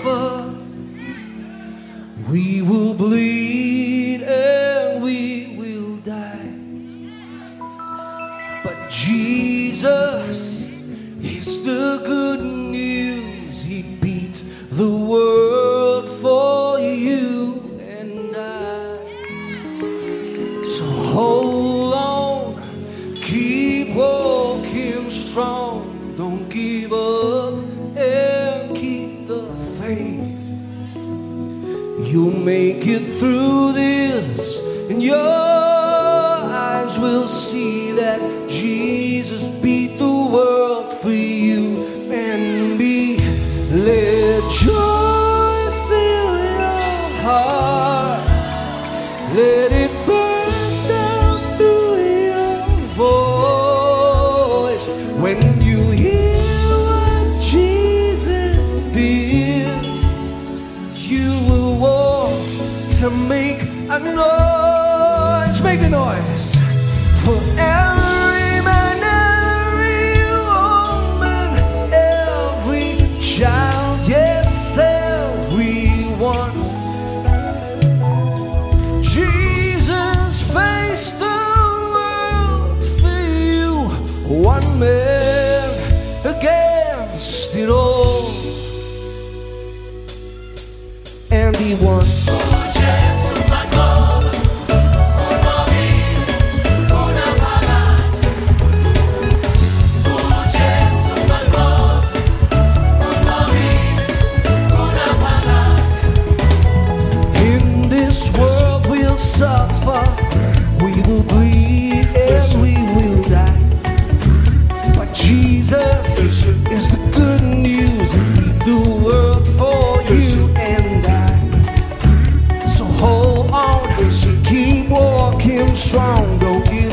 suffer, we will bleed and we will die. But Jesus is the good news. He beat the world for you and I. So hold on, keep walking strong. Don't give up and keep the faith. You'll make it through this, and your eyes will see that Jesus beat the world for you and me. Let joy fill your heart. Let it burst out through your voice when you hear what Jesus did. You will want to make a noise. Make a noise for every man, every woman, every child, yes, everyone. Jesus faced the world for you, one man against it all, and he won. Suffer, we will bleed and we will die. But Jesus is the good news. He beat the world for you and I. So hold on, keep walking strong. Don't give